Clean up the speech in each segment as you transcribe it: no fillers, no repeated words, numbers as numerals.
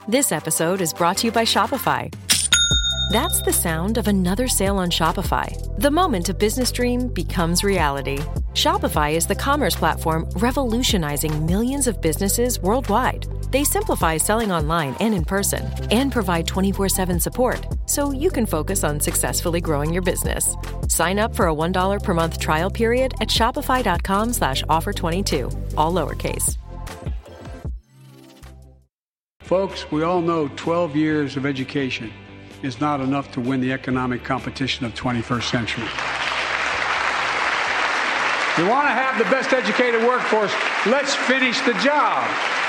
This episode is brought to you by Shopify. That's the sound of another sale on Shopify. The moment a business dream becomes reality. Shopify is the commerce platform revolutionizing millions of businesses worldwide. They simplify selling online and in person and provide 24/7 support so you can focus on successfully growing your business. Sign up for a $1 per month trial period at shopify.com/offer22, all lowercase. Folks, we all know 12 years of education is not enough to win the economic competition of 21st century. We want to have the best educated workforce. Let's finish the job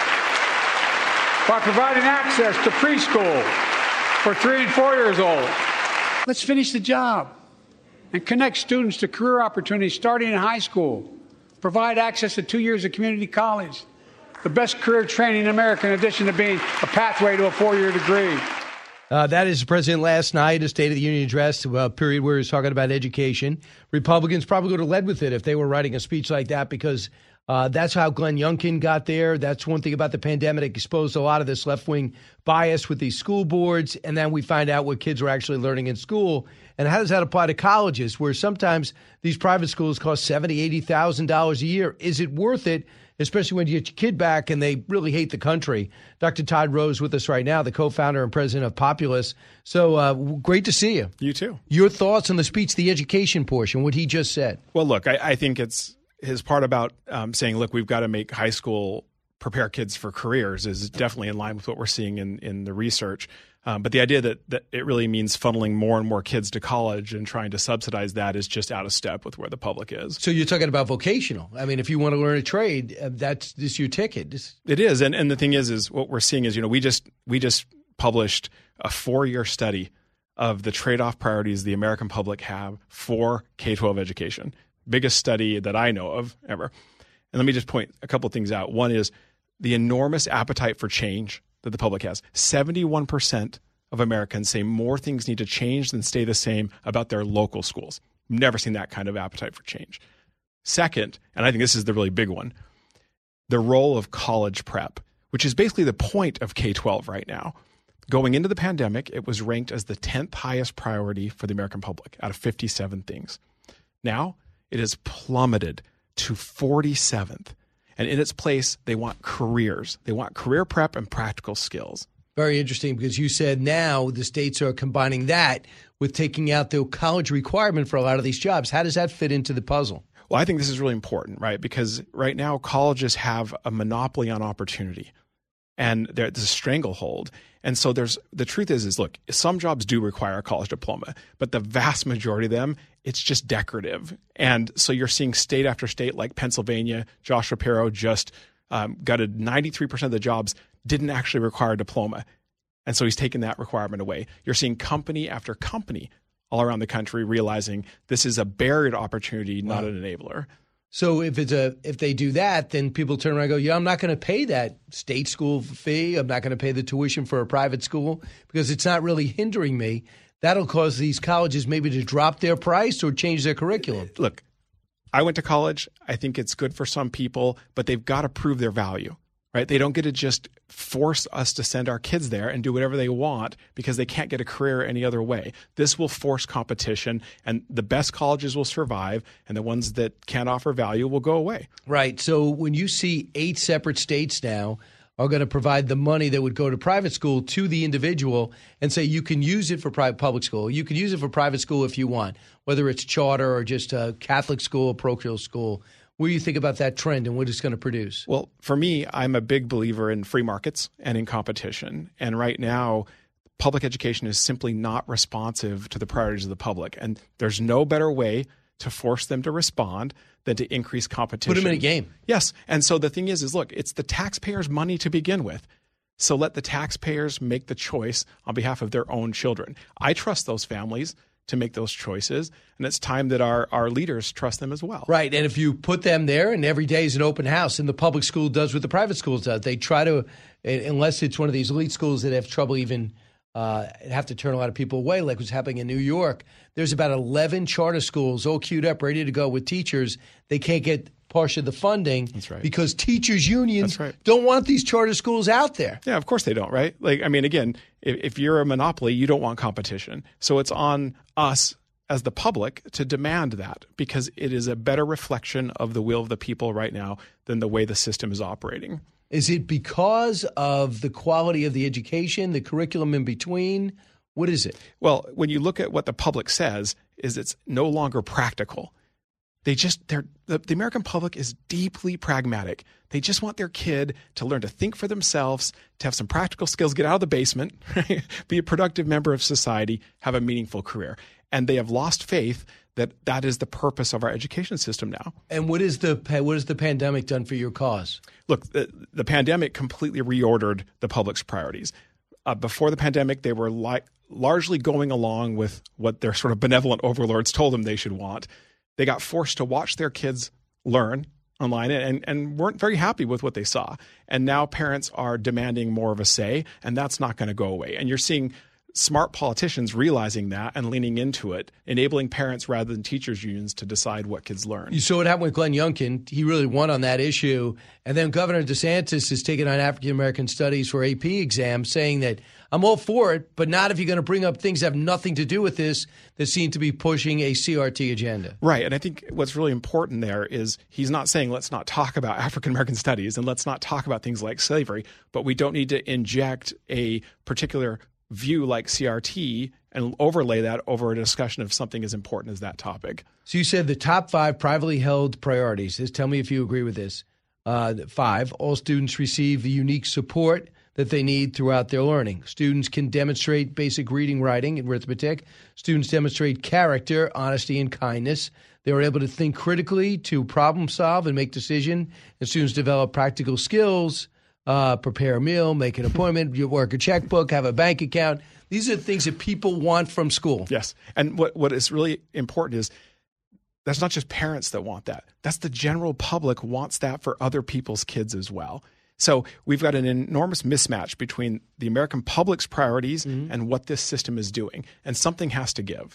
by providing access to preschool for 3 and 4 years old. Let's finish the job and connect students to career opportunities starting in high school. Provide access to 2 years of community college, the best career training in America, in addition to being a pathway to a 4-year degree. That is the president last night, a State of the Union address, a period where he was talking about education. Republicans probably would have led with it if they were writing a speech like that, because that's how Glenn Youngkin got there. That's one thing about the pandemic. It exposed a lot of this left-wing bias with these school boards, and then we find out what kids are actually learning in school. And how does that apply to colleges, where sometimes these private schools cost $70,000, $80,000 a year? Is it worth it, especially when you get your kid back and they really hate the country? Dr. Todd Rose with us right now, the co-founder and president of Populous. So great to see you. You too. Your thoughts on the speech, the education portion, what he just said? Well, look, I think it's his part about saying, look, we've got to make high school prepare kids for careers is definitely in line with what we're seeing in the research. But the idea that it really means funneling more and more kids to college and trying to subsidize that is just out of step with where the public is. So you're talking about vocational. I mean, if you want to learn a trade, that's just your ticket. It is. And the thing is what we're seeing is, we just published a 4-year study of the trade-off priorities the American public have for K-12 education. Biggest study that I know of ever. And let me just point a couple of things out. One is the enormous appetite for change that the public has. 71% of Americans say more things need to change than stay the same about their local schools. Never seen that kind of appetite for change. Second, and I think this is the really big one, the role of college prep, which is basically the point of K-12 right now. Going into the pandemic, it was ranked as the 10th highest priority for the American public out of 57 things. Now, it has plummeted to 47th. And in its place, they want careers. They want career prep and practical skills. Very interesting, because you said now the states are combining that with taking out the college requirement for a lot of these jobs. How does that fit into the puzzle? Well, I think this is really important, right? Because right now colleges have a monopoly on opportunity, and there's a stranglehold. And so the truth is look, some jobs do require a college diploma, but the vast majority of them, it's just decorative. And so you're seeing state after state like Pennsylvania. Josh Shapiro just gutted 93% of the jobs didn't actually require a diploma. And so he's taken that requirement away. You're seeing company after company all around the country realizing this is a barrier to opportunity, not an enabler. So if they do that, then people turn around and go, yeah, I'm not going to pay that state school fee. I'm not going to pay the tuition for a private school because it's not really hindering me. That'll cause these colleges maybe to drop their price or change their curriculum. Look, I went to college. I think it's good for some people, but they've got to prove their value, right? They don't get to just force us to send our kids there and do whatever they want because they can't get a career any other way. This will force competition, and the best colleges will survive, and the ones that can't offer value will go away. Right. So when you see 8 separate states now are going to provide the money that would go to private school to the individual and say you can use it for public school. You can use it for private school if you want, whether it's charter or just a Catholic school, parochial school. What do you think about that trend and what it's going to produce? Well, for me, I'm a big believer in free markets and in competition. And right now, public education is simply not responsive to the priorities of the public. And there's no better way to force them to respond than to increase competition. Put them in a game. Yes. And so the thing is look, it's the taxpayers' money to begin with. So let the taxpayers make the choice on behalf of their own children. I trust those families to make those choices, and it's time that our leaders trust them as well. Right, and if you put them there, and every day is an open house, and the public school does what the private schools does, they try to, unless it's one of these elite schools that have trouble even have to turn a lot of people away, like what's happening in New York. There's about 11 charter schools all queued up, ready to go with teachers. They can't get part of the funding. That's right. Because teachers' unions That's right. don't want these charter schools out there. Yeah, of course they don't, right? Like, I mean, again, if you're a monopoly, you don't want competition. So it's on us as the public to demand that, because it is a better reflection of the will of the people right now than the way the system is operating. Is it because of the quality of the education, the curriculum in between? What is it? Well, when you look at what the public says, is it's no longer practical. The American public is deeply pragmatic. They just want their kid to learn to think for themselves, to have some practical skills, get out of the basement, right? Be a productive member of society, have a meaningful career. And they have lost faith that is the purpose of our education system now. And what has the pandemic done for your cause? Look, the pandemic completely reordered the public's priorities. Before the pandemic, they were largely going along with what their sort of benevolent overlords told them they should want. They got forced to watch their kids learn online and weren't very happy with what they saw. And now parents are demanding more of a say, and that's not going to go away. And you're seeing smart politicians realizing that and leaning into it, enabling parents rather than teachers' unions to decide what kids learn. You saw what happened with Glenn Youngkin. He really won on that issue. And then Governor DeSantis has taken on African-American studies for AP exams, saying that I'm all for it, but not if you're going to bring up things that have nothing to do with this that seem to be pushing a CRT agenda. Right. And I think what's really important there is he's not saying let's not talk about African-American studies and let's not talk about things like slavery, but we don't need to inject a particular view like CRT and overlay that over a discussion of something as important as that topic. So you said the top 5 privately held priorities. Tell me if you agree with this. 5, all students receive the unique support that they need throughout their learning. Students can demonstrate basic reading, writing, and arithmetic. Students demonstrate character, honesty, and kindness. They are able to think critically, to problem solve, and make decisions. And students develop practical skills, prepare a meal, make an appointment, work a checkbook, have a bank account. These are things that people want from school. Yes. And what is really important is that's not just parents that want that. That's the general public wants that for other people's kids as well. So we've got an enormous mismatch between the American public's priorities and what this system is doing. And something has to give.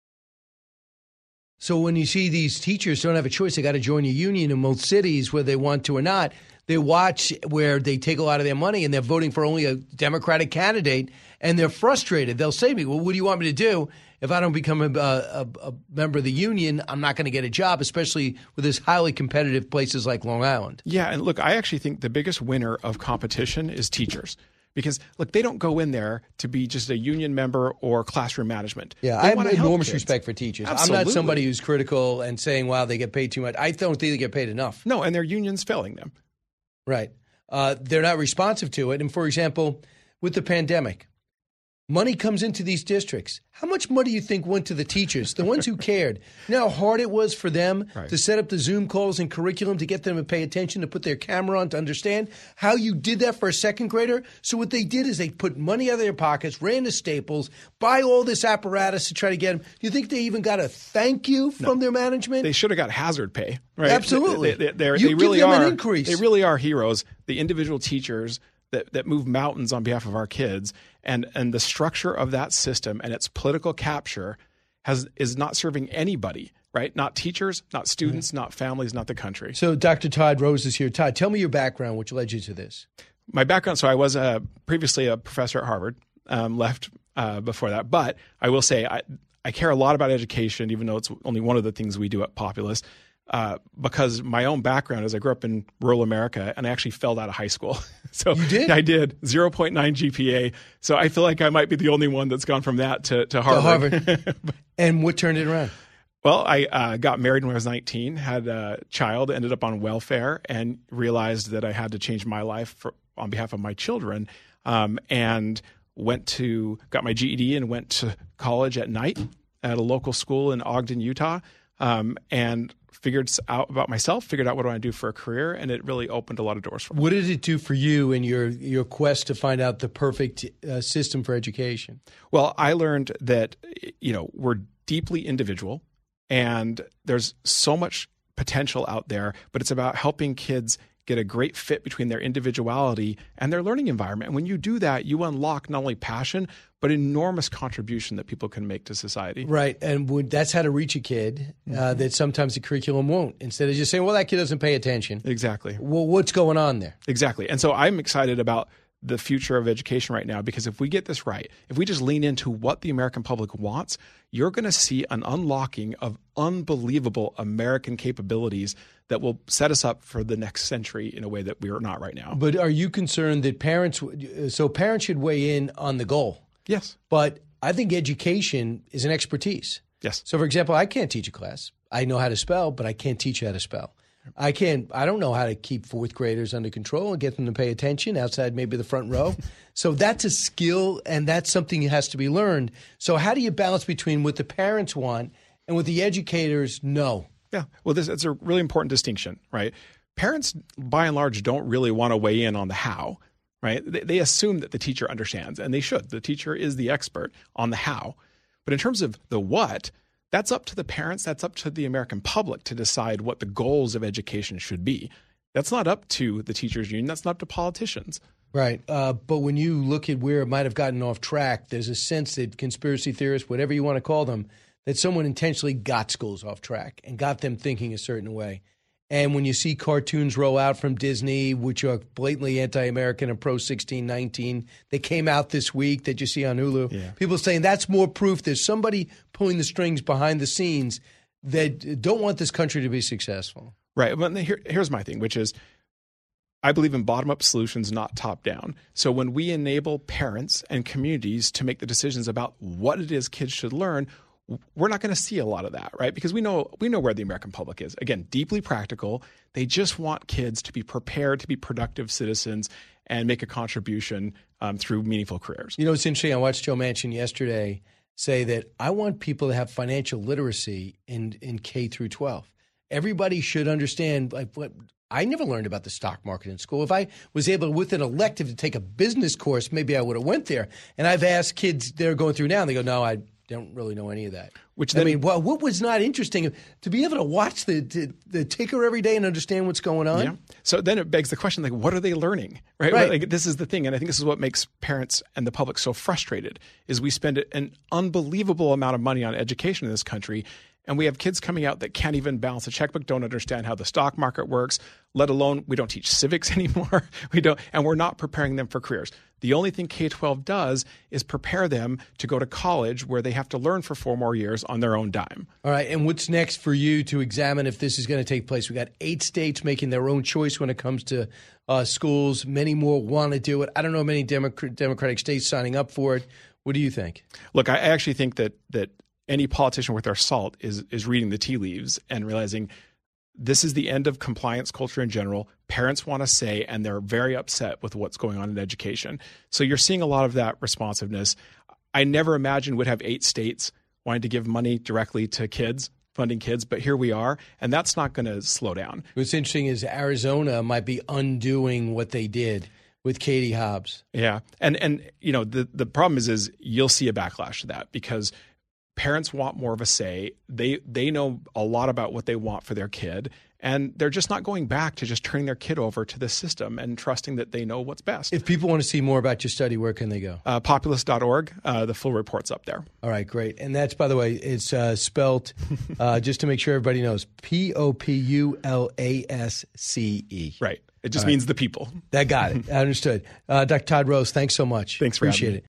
So when you see these teachers don't have a choice, they got to join a union in most cities, whether they want to or not. They watch where they take a lot of their money and they're voting for only a Democratic candidate, and they're frustrated. They'll say to me, well, what do you want me to do? If I don't become a member of the union, I'm not going to get a job, especially with this highly competitive places like Long Island. Yeah, and look, I actually think the biggest winner of competition is teachers. Because, look, they don't go in there to be just a union member or classroom management. Yeah, I have enormous respect for teachers. Absolutely. I'm not somebody who's critical and saying, wow, they get paid too much. I don't think they get paid enough. No, and their union's failing them. Right. They're not responsive to it. And, for example, with the pandemic, money comes into these districts. How much money do you think went to the teachers, the ones who cared? You know how hard it was for them to set up the Zoom calls and curriculum to get them to pay attention, to put their camera on, to understand how you did that for a second grader? So what they did is they put money out of their pockets, ran to Staples, buy all this apparatus to try to get them. Do you think they even got a thank you from their management? They should have got hazard pay, right? Absolutely. They really give them an increase. They really are heroes, the individual teachers that move mountains on behalf of our kids. And the structure of that system and its political capture is not serving anybody, right? Not teachers, not students, not families, not the country. So Dr. Todd Rose is here. Todd, tell me your background, which led you to this. My background, so I was previously a professor at Harvard, left before that. But I will say I care a lot about education, even though it's only one of the things we do at Populous. Because my own background is I grew up in rural America and I actually failed out of high school. So you did? I did. 0.9 GPA. So I feel like I might be the only one that's gone from that to Harvard. And what turned it around? Well, I got married when I was 19, had a child, ended up on welfare, and realized that I had to change my life on behalf of my children, and got my GED and went to college at night at a local school in Ogden, Utah, and figured out about myself, figured out what I want to do for a career, and it really opened a lot of doors for me. What did it do for you in your quest to find out the perfect system for education? Well, I learned that, we're deeply individual, and there's so much potential out there, but it's about helping kids get a great fit between their individuality and their learning environment. And when you do that, you unlock not only passion, but enormous contribution that people can make to society. Right. And that's how to reach a kid that sometimes the curriculum won't. Instead of just saying, well, that kid doesn't pay attention. Exactly. Well, what's going on there? Exactly. And so I'm excited about the future of education right now, because if we get this right, if we just lean into what the American public wants, you're going to see an unlocking of unbelievable American capabilities that will set us up for the next century in a way that we are not right now. But are you concerned that parents should weigh in on the goal? Yes. But I think education is an expertise. Yes. So, for example, I can't teach a class. I know how to spell, but I can't teach you how to spell. I don't know how to keep fourth graders under control and get them to pay attention outside maybe the front row. So that's a skill, and that's something that has to be learned. So how do you balance between what the parents want and what the educators know? Yeah. Well, it's a really important distinction, right? Parents, by and large, don't really want to weigh in on the how, right? They assume that the teacher understands, and they should. The teacher is the expert on the how. But in terms of the what, that's up to the parents, that's up to the American public to decide what the goals of education should be. That's not up to the teachers union, that's not up to politicians. Right. But when you look at where it might have gotten off track, there's a sense that conspiracy theorists, whatever you want to call them, that someone intentionally got schools off track and got them thinking a certain way. And when you see cartoons roll out from Disney, which are blatantly anti-American and pro-1619, they came out this week that you see on Hulu. People saying that's more proof there's somebody pulling the strings behind the scenes that don't want this country to be successful. Right. But here's my thing, which is I believe in bottom-up solutions, not top-down. So when we enable parents and communities to make the decisions about what it is kids should learn, we're not going to see a lot of that, right? Because we know where the American public is. Again, deeply practical. They just want kids to be prepared to be productive citizens and make a contribution through meaningful careers. You know, it's interesting. I watched Joe Manchin yesterday say that I want people to have financial literacy in K through 12. Everybody should understand, like, what I never learned about the stock market in school. If I was able, with an elective, to take a business course, maybe I would have went there. And I've asked kids they're going through now, and they go, no, I don't really know any of that. What was not interesting to be able to watch the ticker every day and understand what's going on? Yeah. So then it begs the question, like, what are they learning? Right. Like, this is the thing, and I think this is what makes parents and the public so frustrated. Is we spend an unbelievable amount of money on education in this country, and we have kids coming out that can't even balance a checkbook, don't understand how the stock market works, let alone we don't teach civics anymore. And we're not preparing them for careers. The only thing K-12 does is prepare them to go to college, where they have to learn for 4 more years on their own dime. All right. And what's next for you to examine if this is going to take place? We got 8 states making their own choice when it comes to schools. Many more want to do it. I don't know many Democratic states signing up for it. What do you think? Look, I actually think that any politician worth their salt is reading the tea leaves and realizing this is the end of compliance culture in general. Parents want to say, and they're very upset with what's going on in education. So you're seeing a lot of that responsiveness. I never imagined we'd have 8 states wanting to give money directly to kids, funding kids, but here we are, and that's not going to slow down. What's interesting is Arizona might be undoing what they did with Katie Hobbs. Yeah, and you know the problem is you'll see a backlash to that because parents want more of a say. They know a lot about what they want for their kid, and they're just not going back to just turning their kid over to this system and trusting that they know what's best. If people want to see more about your study, where can they go? Populous.org. The full report's up there. All right, great. And that's, by the way, it's spelt, just to make sure everybody knows, Populasce. Right. It just means the people. That got it. I understood. Dr. Todd Rose, thanks so much. Thanks for having me. Appreciate it.